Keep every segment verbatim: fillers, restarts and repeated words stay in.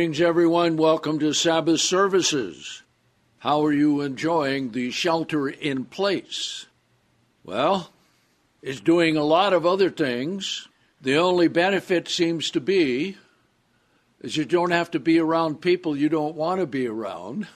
Greetings, everyone. Welcome to Sabbath services. How are you enjoying the shelter in place? Well, it's doing a lot of other things. The only benefit seems to be is you don't have to be around people you don't want to be around.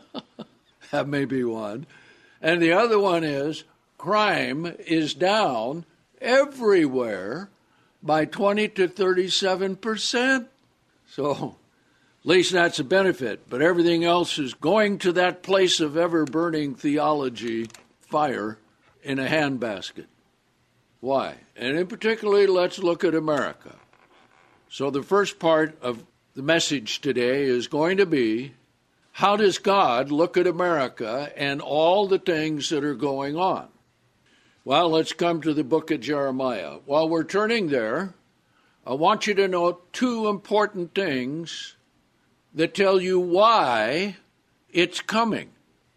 That may be one. And the other one is crime is down everywhere by twenty to thirty-seven percent. So at least that's a benefit. But everything else is going to that place of ever-burning theology fire in a handbasket. Why? And in particular, let's look at America. So the first part of the message today is going to be, how does God look at America and all the things that are going on? Well, let's come to the book of Jeremiah. While we're turning there, I want you to note two important things that tell you why it's coming.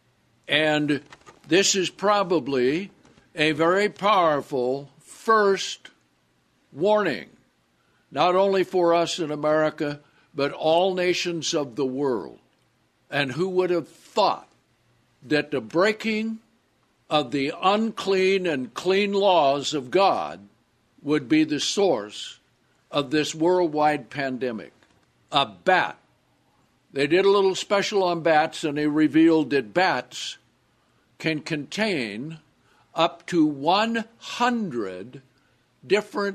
And this is probably a very powerful first warning, not only for us in America, but all nations of the world. And who would have thought that the breaking of the unclean and clean laws of God would be the source of this worldwide pandemic? A bat. They did a little special on bats, and they revealed that bats can contain up to one hundred different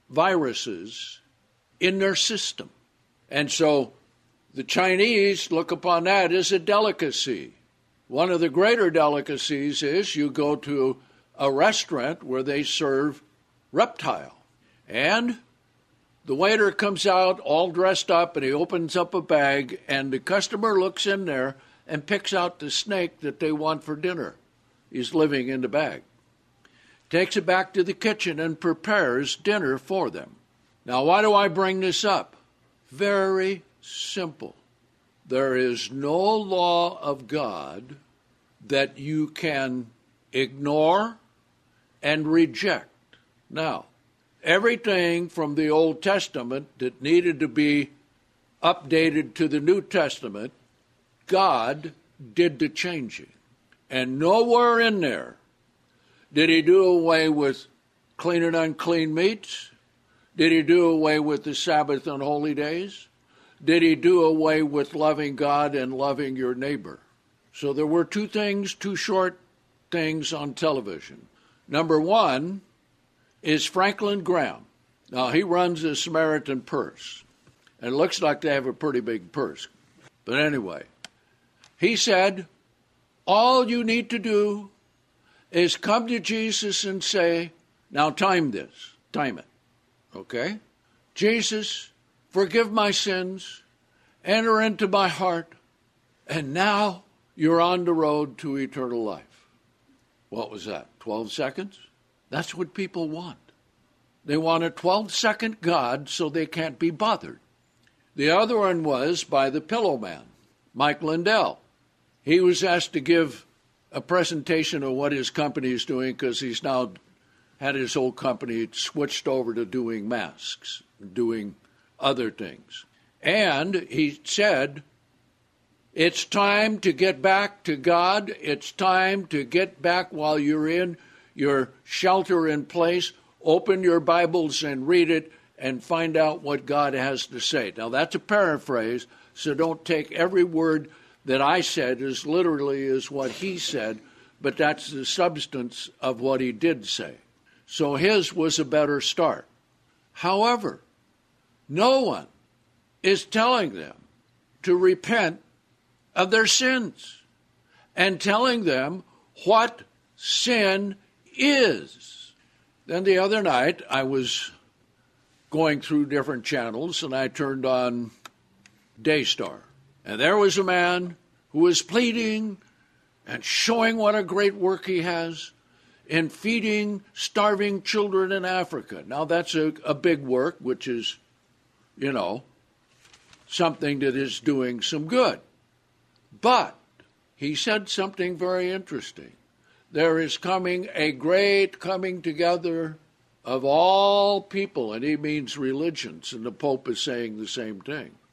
viruses in their system. And so the Chinese look upon that as a delicacy. One of the greater delicacies is you go to a restaurant where they serve reptile. And the waiter comes out all dressed up, and he opens up a bag, and the customer looks in there and picks out the snake that they want for dinner. He's living in the bag. Takes it back to the kitchen and prepares dinner for them. Now, why do I bring this up? Very simple. There is no law of God that you can ignore and reject. Now, everything from the Old Testament that needed to be updated to the New Testament, God did the changing. And nowhere in there did he do away with clean and unclean meats. Did he do away with the Sabbath and holy days? Did he do away with loving God and loving your neighbor? So there were two things, two short things on television. Number one is Franklin Graham. Now, he runs the Samaritan Purse, and it looks like they have a pretty big purse. But anyway, he said, all you need to do is come to Jesus and say, now time this, time it, okay? Jesus, forgive my sins, enter into my heart, and now you're on the road to eternal life. What was that, twelve seconds? That's what people want. They want a twelve-second God so they can't be bothered. The other one was by the Pillow Man, Mike Lindell. He was asked to give a presentation of what his company is doing because he's now had his whole company switched over to doing masks, doing other things. And he said, it's time to get back to God. It's time to get back while you're in your shelter in place. Open your Bibles and read it and find out what God has to say. Now, that's a paraphrase, so don't take every word that I said as literally as what he said, but that's the substance of what he did say. So his was a better start. However, no one is telling them to repent of their sins and telling them what sin is. Then the other night, I was going through different channels, and I turned on Daystar. And there was a man who was pleading and showing what a great work he has in feeding starving children in Africa. Now, that's a, a big work, which is, you know, something that is doing some good. But he said something very interesting. There is coming a great coming together of all people, and he means religions, and the Pope is saying the same thing.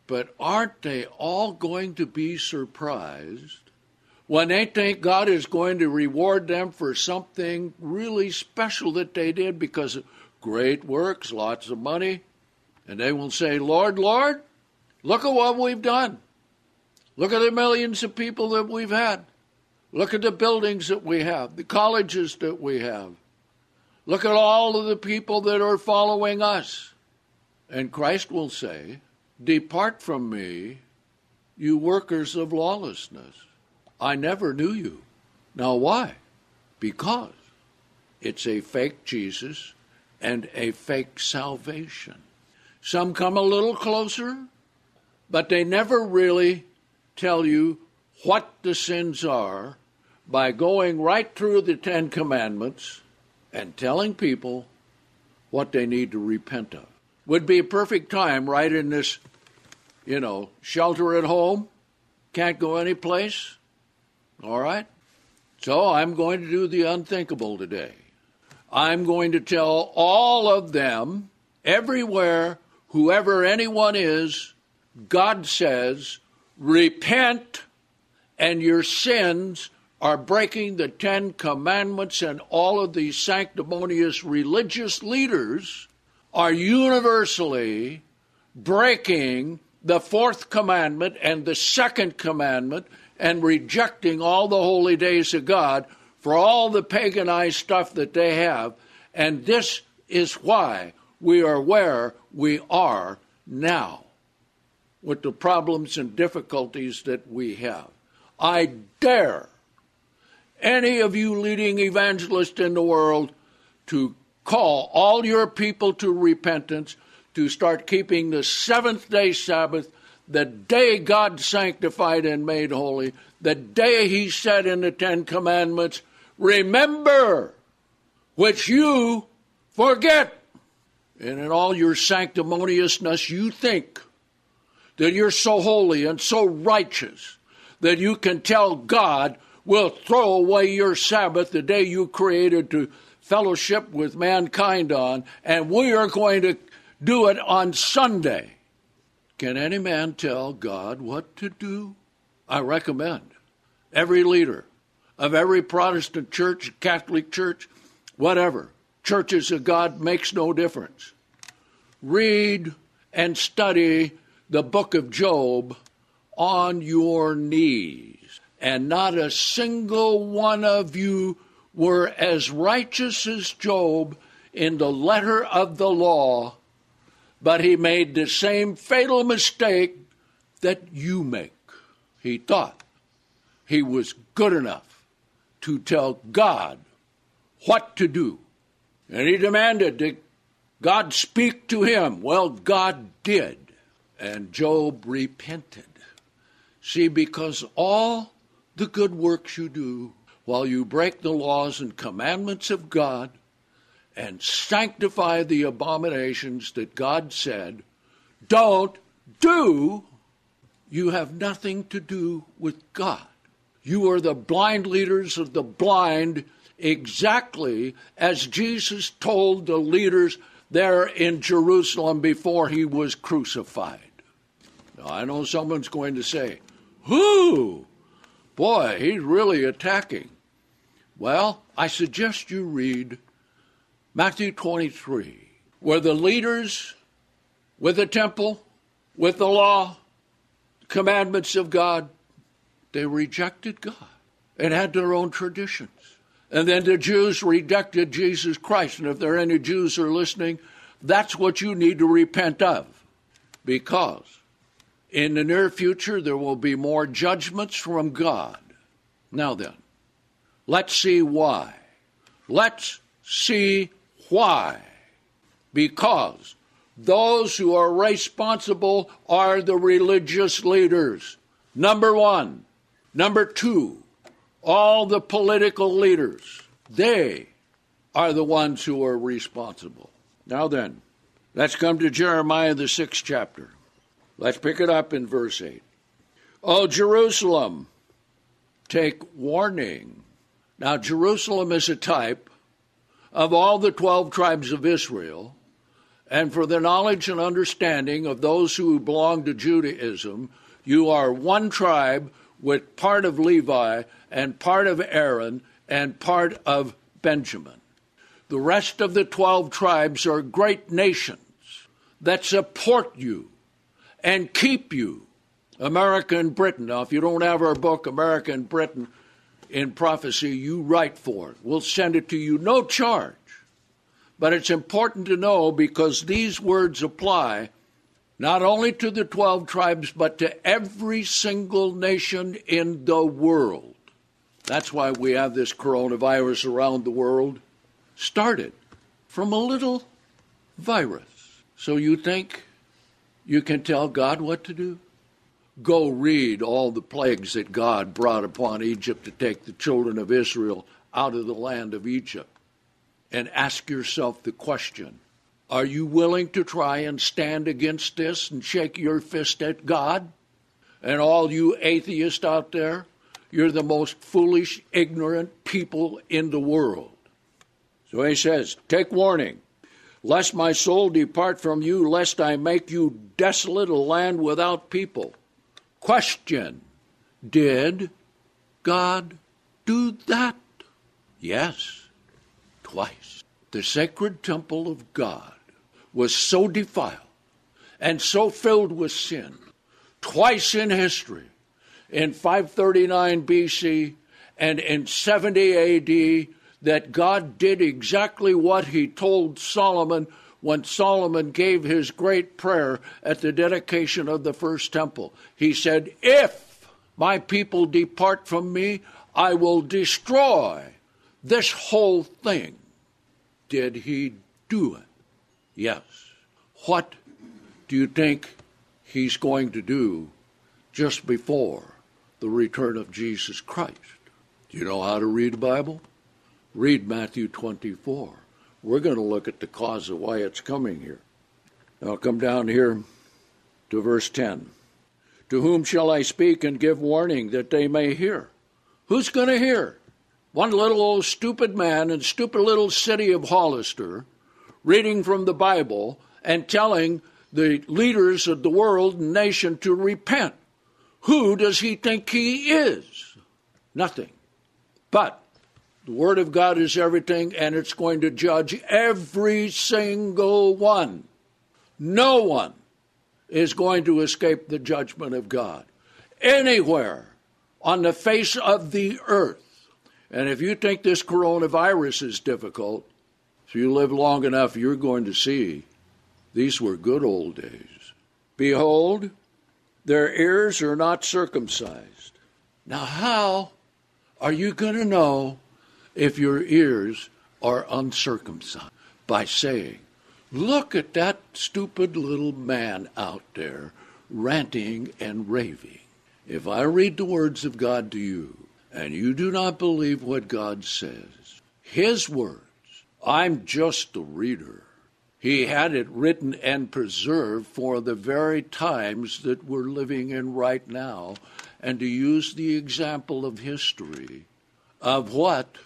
But aren't they all going to be surprised when they think God is going to reward them for something really special that they did because of great works, lots of money? And they will say, Lord, Lord, look at what we've done. Look at the millions of people that we've had. Look at the buildings that we have, the colleges that we have. Look at all of the people that are following us. And Christ will say, depart from me, you workers of lawlessness. I never knew you. Now why? Because it's a fake Jesus and a fake salvation. Some come a little closer, but they never really tell you what the sins are by going right through the Ten Commandments and telling people what they need to repent of. Would be a perfect time right in this, you know, shelter at home, can't go anyplace. All right? So I'm going to do the unthinkable today. I'm going to tell all of them, everywhere, whoever anyone is, God says, repent, and your sins are breaking the Ten Commandments, and all of these sanctimonious religious leaders are universally breaking the fourth commandment and the second commandment and rejecting all the holy days of God for all the paganized stuff that they have. And this is why we are where we are now with the problems and difficulties that we have. I dare any of you leading evangelists in the world to call all your people to repentance, to start keeping the seventh day Sabbath, the day God sanctified and made holy, the day he said in the Ten Commandments, remember, which you forget. And in all your sanctimoniousness, you think that you're so holy and so righteous that you can tell God, we'll throw away your Sabbath, the day you created to fellowship with mankind on, and we are going to do it on Sunday. Can any man tell God what to do? I recommend every leader of every Protestant church, Catholic church, whatever, churches of God, makes no difference. Read and study the book of Job on your knees. And not a single one of you were as righteous as Job in the letter of the law, but he made the same fatal mistake that you make. He thought he was good enough to tell God what to do. And he demanded that God speak to him. Well, God did. And Job repented. See, because all the good works you do while you break the laws and commandments of God and sanctify the abominations that God said, don't do, you have nothing to do with God. You are the blind leaders of the blind, exactly as Jesus told the leaders there in Jerusalem before he was crucified. Now, I know someone's going to say, who? Boy, he's really attacking. Well, I suggest you read Matthew twenty-three, where the leaders with the temple, with the law, commandments of God, they rejected God and had their own traditions. And then the Jews rejected Jesus Christ. And if there are any Jews who are listening, that's what you need to repent of. Because in the near future, there will be more judgments from God. Now then, let's see why. Let's see why. Because those who are responsible are the religious leaders. Number one. Number two, all the political leaders. They are the ones who are responsible. Now then, let's come to Jeremiah, the sixth chapter. Let's pick it up in verse eight. O Jerusalem, take warning. Now, Jerusalem is a type of all the twelve tribes of Israel, And for the knowledge and understanding of those who belong to Judaism, you are one tribe with part of Levi and part of Aaron and part of Benjamin. The rest of the twelve tribes are great nations that support you and keep you. America and Britain. Now, if you don't have our book, America and Britain in Prophecy, you write for it. We'll send it to you, no charge. But it's important to know because these words apply not only to the twelve tribes, but to every single nation in the world. That's why we have this coronavirus around the world. Started from a little virus. So you think you can tell God what to do? Go read all the plagues that God brought upon Egypt to take the children of Israel out of the land of Egypt. And ask yourself the question, are you willing to try and stand against this and shake your fist at God? And all you atheists out there, you're the most foolish, ignorant people in the world. So he says, take warning, lest my soul depart from you, lest I make you desolate, a land without people. Question, did God do that? Yes. Twice. The sacred temple of God was so defiled and so filled with sin, twice in history, in five thirty-nine B C and in seventy A D, that God did exactly what he told Solomon when Solomon gave his great prayer at the dedication of the first temple. He said, if my people depart from me, I will destroy this whole thing. Did he do it? Yes. What do you think he's going to do just before the return of Jesus Christ? Do you know how to read the Bible? Read Matthew twenty-four. We're going to look at the cause of why it's coming here. I'll come down here to verse ten. To whom shall I speak and give warning that they may hear? Who's going to hear? One little old stupid man in stupid little city of Hollister reading from the Bible and telling the leaders of the world and nation to repent. Who does he think he is? Nothing. But the Word of God is everything, and it's going to judge every single one. No one is going to escape the judgment of God anywhere on the face of the earth. And if you think this coronavirus is difficult, if you live long enough, you're going to see these were good old days. Behold, their ears are not circumcised. Now, how are you going to know if your ears are uncircumcised? By saying, look at that stupid little man out there ranting and raving. If I read the words of God to you, and you do not believe what God says, his words, I'm just a reader. He had it written and preserved for the very times that we're living in right now, and to use the example of history of what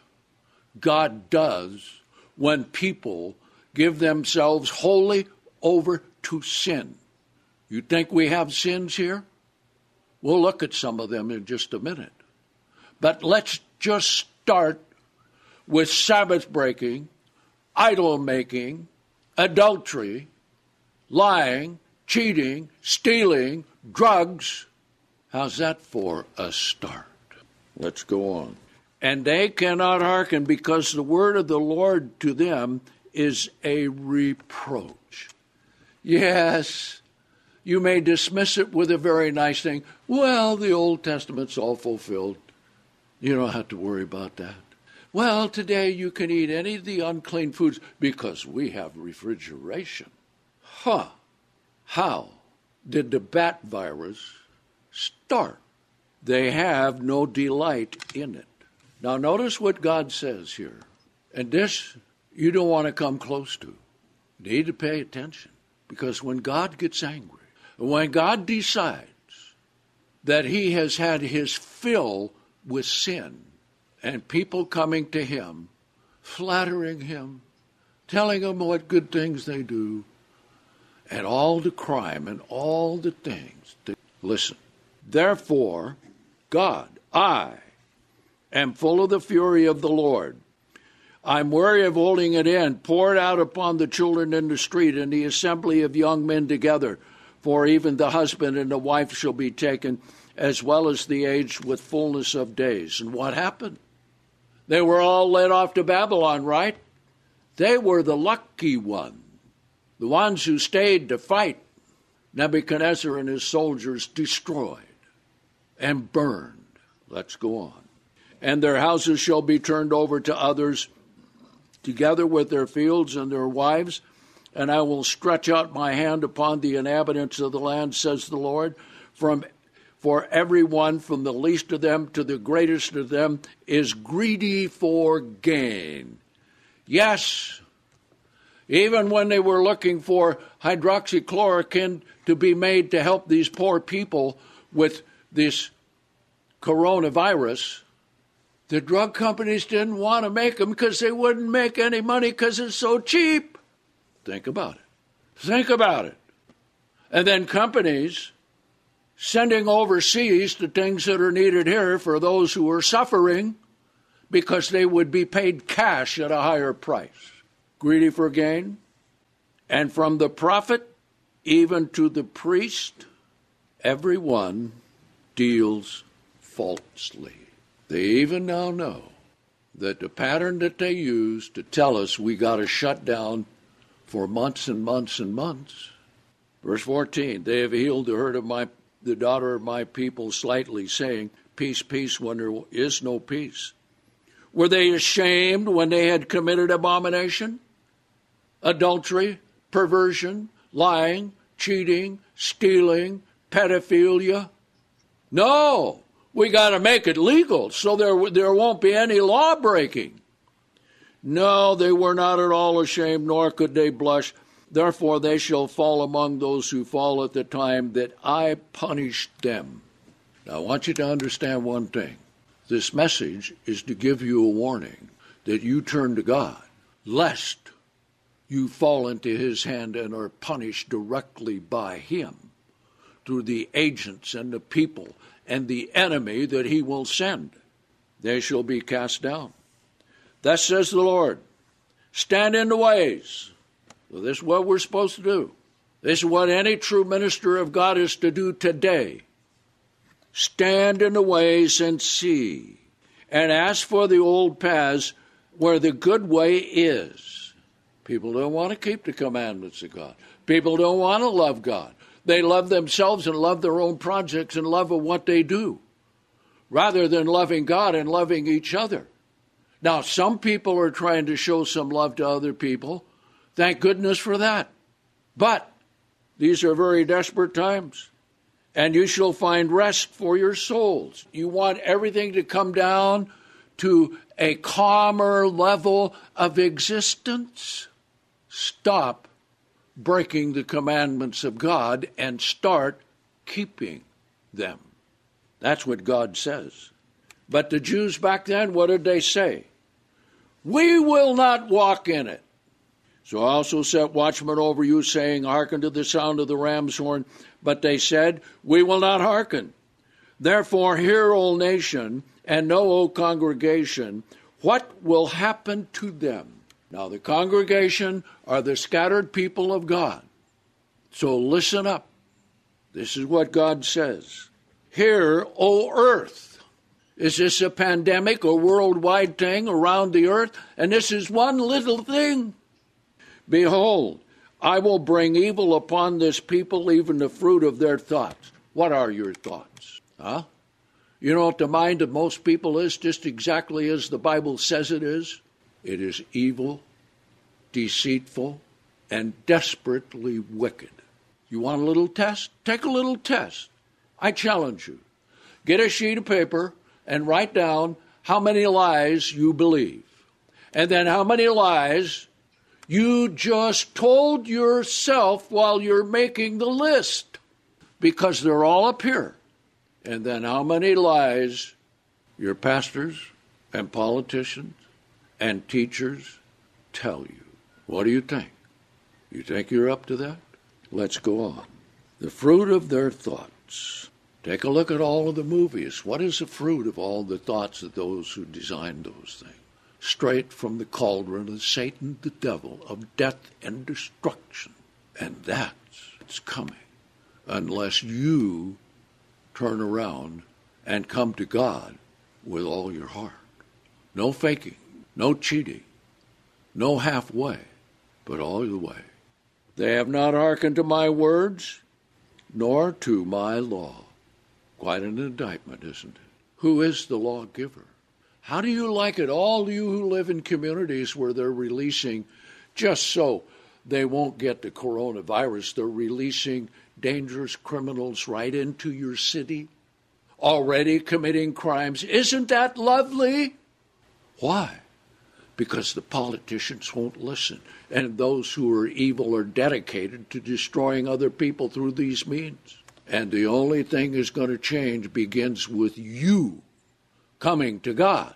God does when people give themselves wholly over to sin. You think we have sins here? We'll look at some of them in just a minute. But let's just start with Sabbath breaking, idol making, adultery, lying, cheating, stealing, drugs. How's that for a start? Let's go on. And they cannot hearken, because the word of the Lord to them is a reproach. Yes, you may dismiss it with a very nice thing. Well, the Old Testament's all fulfilled. You don't have to worry about that. Well, today you can eat any of the unclean foods because we have refrigeration. Huh. How did the bat virus start? They have no delight in it. Now notice what God says here. And this you don't want to come close to. You need to pay attention. Because when God gets angry, when God decides that he has had his fill with sin, and people coming to him, flattering him, telling him what good things they do, and all the crime and all the things. That, listen, therefore, God, I am full of the fury of the Lord. I'm weary of holding it in. Pour it out upon the children in the street and the assembly of young men together. For even the husband and the wife shall be taken, as well as the aged with fullness of days. And what happened? They were all led off to Babylon, right? They were the lucky ones, the ones who stayed to fight. Nebuchadnezzar and his soldiers destroyed and burned. Let's go on. And their houses shall be turned over to others, together with their fields and their wives, and I will stretch out my hand upon the inhabitants of the land, says the Lord, from for everyone from the least of them to the greatest of them is greedy for gain. Yes, even when they were looking for hydroxychloroquine to be made to help these poor people with this coronavirus, the drug companies didn't want to make them because they wouldn't make any money because it's so cheap. Think about it. Think about it. And then companies sending overseas the things that are needed here for those who are suffering because they would be paid cash at a higher price. Greedy for gain. And from the prophet even to the priest, everyone deals falsely. They even now know that the pattern that they use to tell us we got to shut down for months and months and months. Verse fourteen, they have healed the hurt of my, the daughter of my people slightly, saying, peace, peace, when there is no peace. Were they ashamed when they had committed abomination, adultery, perversion, lying, cheating, stealing, pedophilia? No. We got to make it legal so there, there won't be any law breaking. No, they were not at all ashamed, nor could they blush. Therefore they shall fall among those who fall at the time that I punished them. Now, I want you to understand one thing. This message is to give you a warning that you turn to God, lest you fall into his hand and are punished directly by him through the agents and the people and the enemy that he will send. They shall be cast down. Thus says the Lord, stand in the ways. Well, this is what we're supposed to do. This is what any true minister of God is to do today. Stand in the ways and see, and ask for the old paths where the good way is. People don't want to keep the commandments of God. People don't want to love God. They love themselves and love their own projects and love of what they do, rather than loving God and loving each other. Now, some people are trying to show some love to other people. Thank goodness for that. But these are very desperate times, and you shall find rest for your souls. You want everything to come down to a calmer level of existence? Stop breaking the commandments of God and start keeping them. That's what God says. But the Jews back then, what did they say? We will not walk in it. So I also set watchmen over you, saying, hearken to the sound of the ram's horn. But they said, we will not hearken. Therefore hear, O nation, and know, O congregation, what will happen to them. Now, the congregation are the scattered people of God. So listen up. This is what God says. Hear, O earth. Is this a pandemic or worldwide thing around the earth? And this is one little thing. Behold, I will bring evil upon this people, even the fruit of their thoughts. What are your thoughts? Huh? You know what the mind of most people is, just exactly as the Bible says it is? It is evil, deceitful, and desperately wicked. You want a little test? Take a little test. I challenge you. Get a sheet of paper and write down how many lies you believe. And then how many lies you just told yourself while you're making the list. Because they're all up here. And then how many lies your pastors and politicians and teachers tell you. What do you think? You think you're up to that? Let's go on. The fruit of their thoughts. Take a look at all of the movies. What is the fruit of all the thoughts of those who designed those things? Straight from the cauldron of Satan, the devil, of death and destruction. And that's what's coming unless you turn around and come to God with all your heart. No faking, no cheating, no halfway, but all the way. They have not hearkened to my words, nor to my law. Quite an indictment, isn't it? Who is the lawgiver? How do you like it, all you who live in communities where they're releasing, just so they won't get the coronavirus, they're releasing dangerous criminals right into your city, already committing crimes? Isn't that lovely? Why? Because the politicians won't listen, and those who are evil are dedicated to destroying other people through these means. And the only thing that's going to change begins with you coming to God.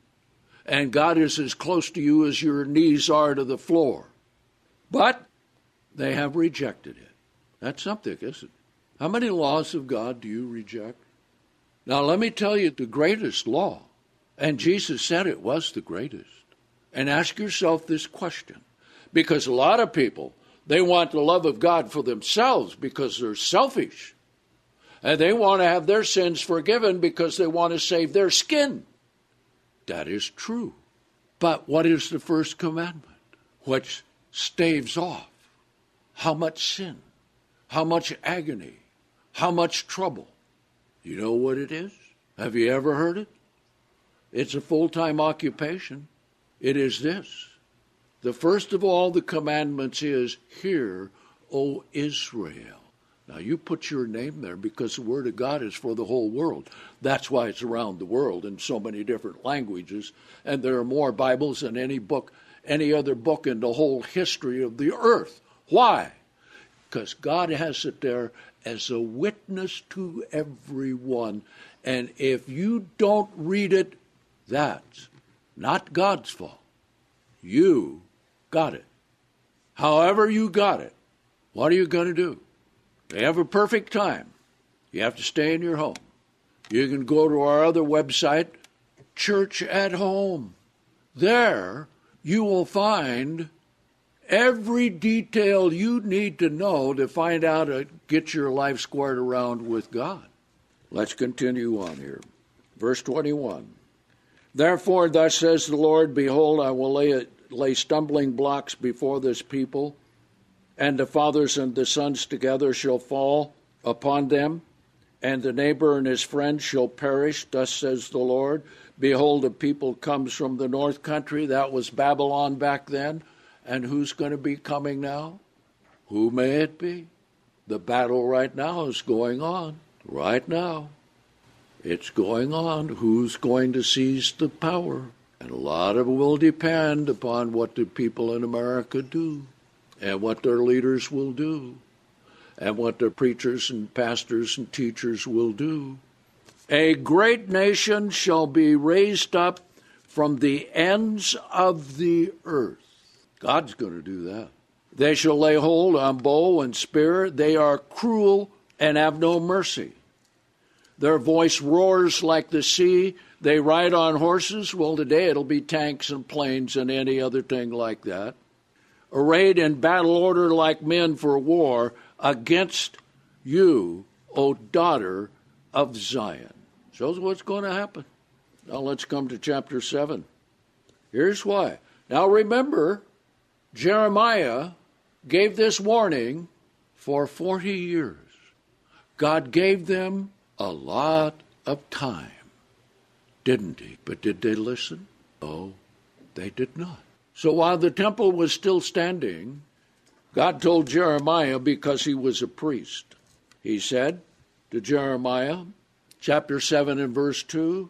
And God is as close to you as your knees are to the floor. But they have rejected it. That's something, isn't it? How many laws of God do you reject? Now, let me tell you the greatest law, and Jesus said it was the greatest. And ask yourself this question, because a lot of people, they want the love of God for themselves because they're selfish. And they want to have their sins forgiven because they want to save their skin. That is true. But what is the first commandment? Which staves off how much sin, how much agony, how much trouble. You know what it is? Have you ever heard it? It's a full-time occupation. It is this. The first of all the commandments is, Hear, O Israel. Now, you put your name there because the Word of God is for the whole world. That's why it's around the world in so many different languages. And there are more Bibles than any book, any other book in the whole history of the earth. Why? Because God has it there as a witness to everyone. And if you don't read it, that's not God's fault. You got it. However you got it, what are you going to do? You have a perfect time. You have to stay in your home. You can go to our other website, Church at Home. There you will find every detail you need to know to find out to get your life squared around with God. Let's continue on here. Verse twenty-one. Therefore, thus says the Lord, Behold, I will lay, lay stumbling blocks before this people, and the fathers and the sons together shall fall upon them, and the neighbor and his friend shall perish. Thus says the Lord. Behold, a people comes from the north country. That was Babylon back then. And who's going to be coming now? Who may it be? The battle right now is going on. Right now. It's going on. Who's going to seize the power? And a lot of it will depend upon what the people in America do, and what their leaders will do, and what their preachers and pastors and teachers will do. A great nation shall be raised up from the ends of the earth. God's going to do that. They shall lay hold on bow and spear. They are cruel and have no mercy. Their voice roars like the sea. They ride on horses. Well, today it'll be tanks and planes and any other thing like that. Arrayed in battle order like men for war against you, O daughter of Zion. Shows what's going to happen. Now let's come to chapter seven. Here's why. Now remember, Jeremiah gave this warning for forty years. God gave them a lot of time, didn't he? But did they listen? Oh, they did not. So while the temple was still standing, God told Jeremiah, because he was a priest, he said to Jeremiah, chapter seven and verse two,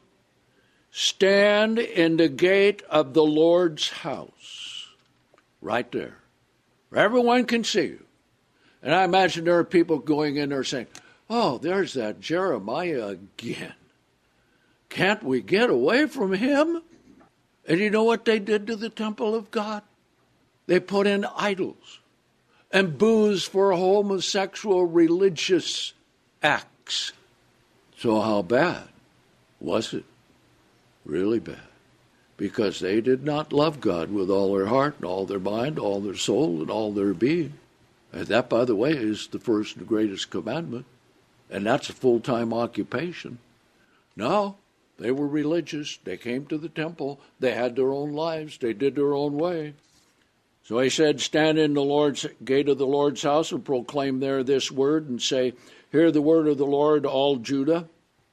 stand in the gate of the Lord's house. Right there. Where everyone can see you. And I imagine there are people going in there saying, oh, there's that Jeremiah again. Can't we get away from him? And you know what they did to the temple of God? They put in idols. and booze for homosexual religious acts. So how bad was it? Really bad. Because they did not love God with all their heart and all their mind, all their soul, and all their being. And that, by the way, is the first and greatest commandment. And that's a full-time occupation. No, they were religious. They came to the temple. They had their own lives. They did their own way. So he said, stand in the Lord's gate of the Lord's house and proclaim there this word and say, hear the word of the Lord, all Judah.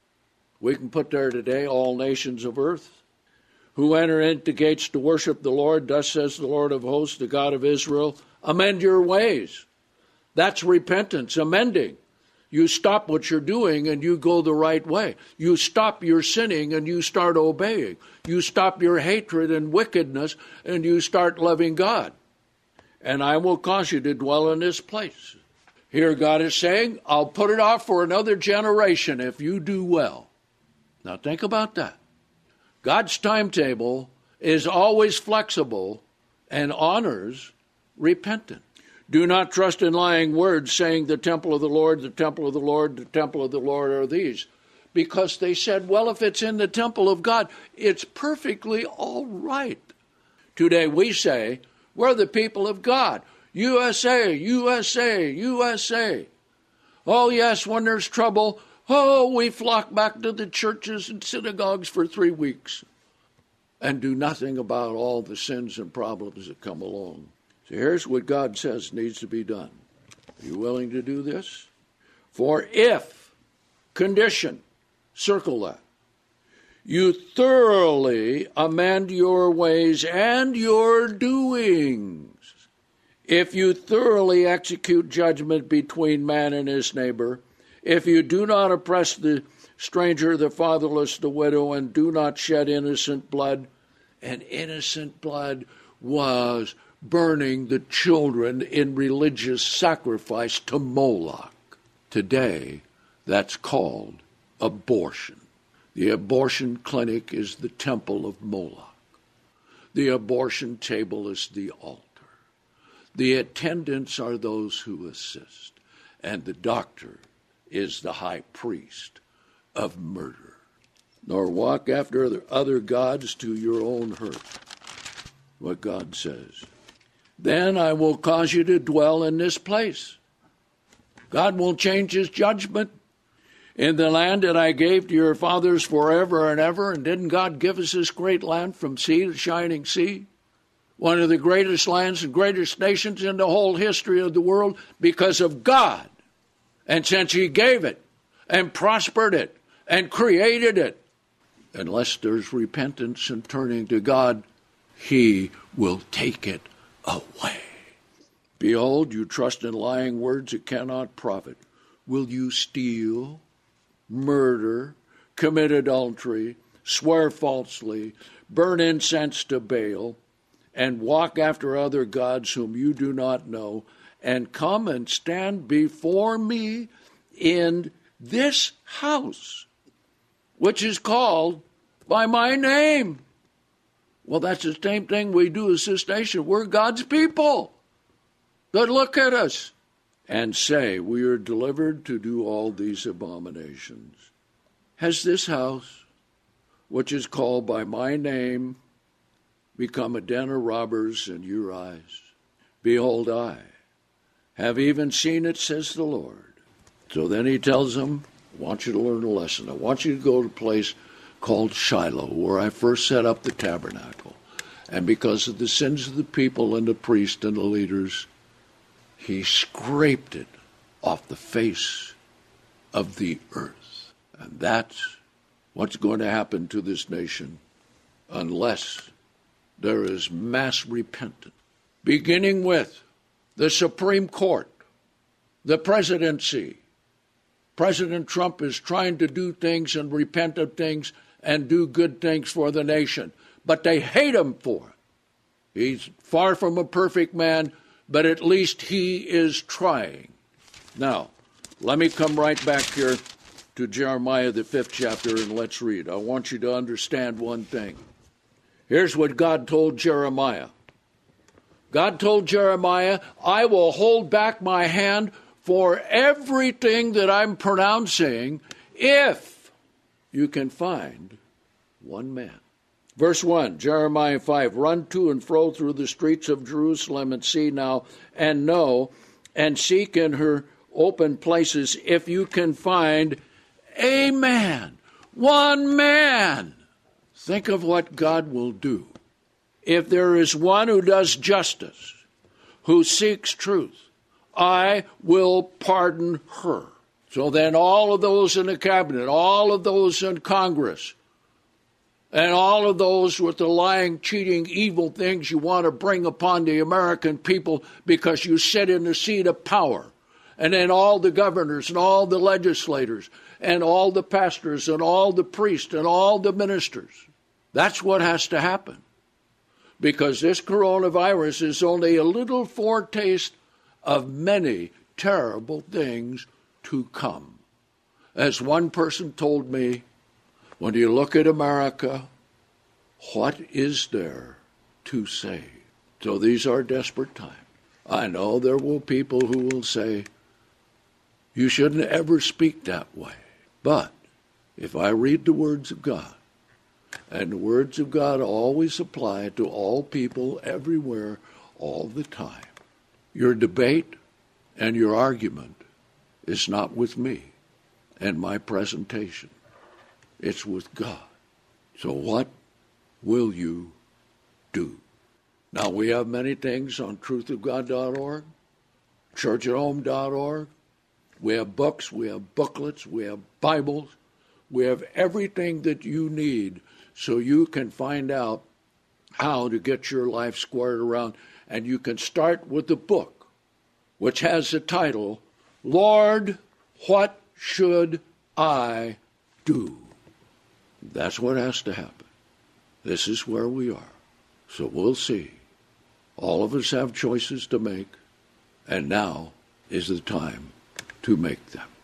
We can put there today, all nations of earth. Who enter into gates to worship the Lord, thus says the Lord of hosts, the God of Israel, amend your ways. That's repentance, amending. You stop what you're doing and you go the right way. You stop your sinning and you start obeying. You stop your hatred and wickedness and you start loving God. And I will cause you to dwell in this place. Here God is saying, I'll put it off for another generation if you do well. Now think about that. God's timetable is always flexible and honors repentance. Do not trust in lying words, saying the temple of the Lord, the temple of the Lord, the temple of the Lord are these. Because they said, well, if it's in the temple of God, it's perfectly all right. Today we say, we're the people of God. U S A, U S A, U S A. Oh, yes, when there's trouble, oh, we flock back to the churches and synagogues for three weeks and do nothing about all the sins and problems that come along. So here's what God says needs to be done. Are you willing to do this? For if, condition, circle that, you thoroughly amend your ways and your doings, if you thoroughly execute judgment between man and his neighbor, if you do not oppress the stranger, the fatherless, the widow, and do not shed innocent blood, and innocent blood was burning the children in religious sacrifice to Moloch. Today, that's called abortion. The abortion clinic is the temple of Moloch. The abortion table is the altar. The attendants are those who assist. And the doctor is the high priest of murder. Nor walk after other gods to your own hurt. What God says. Then I will cause you to dwell in this place. God will change his judgment in the land that I gave to your fathers forever and ever. And didn't God give us this great land from sea to shining sea? One of the greatest lands and greatest nations in the whole history of the world because of God. And since he gave it and prospered it and created it, unless there's repentance and turning to God, he will take it away. Behold, you trust in lying words that cannot profit. Will you steal, murder, commit adultery, swear falsely, burn incense to Baal, and walk after other gods whom you do not know, and come and stand before me in this house, which is called by my name? Well, that's the same thing we do as this nation. We're God's people. But look at us and say, we are delivered to do all these abominations. Has this house, which is called by my name, become a den of robbers in your eyes? Behold, I have even seen it, says the Lord. So then he tells them, I want you to learn a lesson. I want you to go to a place called Shiloh, where I first set up the tabernacle. And because of the sins of the people and the priests and the leaders, he scraped it off the face of the earth. And that's what's going to happen to this nation unless there is mass repentance. Beginning with the Supreme Court, the presidency. President Trump is trying to do things and repent of things and do good things for the nation. But they hate him for it. He's far from a perfect man, but at least he is trying. Now, let me come right back here to Jeremiah, the fifth chapter, and let's read. I want you to understand one thing. Here's what God told Jeremiah. God told Jeremiah, I will hold back my hand for everything that I'm pronouncing if you can find one man. Verse one, Jeremiah five, run to and fro through the streets of Jerusalem and see now and know and seek in her open places if you can find a man, one man. Think of what God will do. If there is one who does justice, who seeks truth, I will pardon her. So then all of those in the cabinet, all of those in Congress, and all of those with the lying, cheating, evil things you want to bring upon the American people because you sit in the seat of power. And then all the governors and all the legislators and all the pastors and all the priests and all the ministers. That's what has to happen. Because this coronavirus is only a little foretaste of many terrible things to come. As one person told me, when you look at America, what is there to say? So these are desperate times. I know there will be people who will say, you shouldn't ever speak that way. But if I read the words of God, and the words of God always apply to all people, everywhere, all the time, your debate and your argument is not with me and my presentation. It's with God. So what will you do? Now, we have many things on truth of god dot org, church at home dot org. We have books, we have booklets, we have Bibles. We have everything that you need so you can find out how to get your life squared around. And you can start with the book, which has the title, Lord, What Should I Do? That's what has to happen. This is where we are. So we'll see. All of us have choices to make, and now is the time to make them.